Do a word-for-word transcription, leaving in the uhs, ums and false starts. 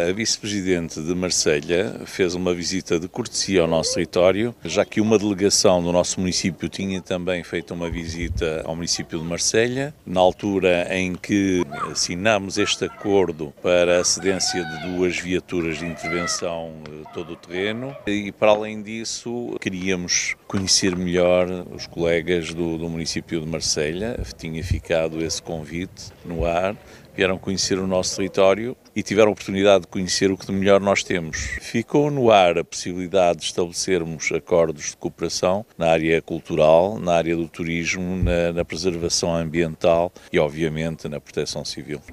A vice-presidente de Marselha fez uma visita de cortesia ao nosso território, já que uma delegação do nosso município tinha também feito uma visita ao município de Marselha, na altura em que assinámos este acordo para a cedência de duas viaturas de intervenção de todo o terreno e, para além disso, queríamos conhecer melhor os colegas do, do município de Marselha. Tinha ficado esse convite no ar. Vieram conhecer o nosso território e tiveram a oportunidade de conhecer o que de melhor nós temos. Ficou no ar a possibilidade de estabelecermos acordos de cooperação na área cultural, na área do turismo, na, na preservação ambiental e, obviamente, na proteção civil.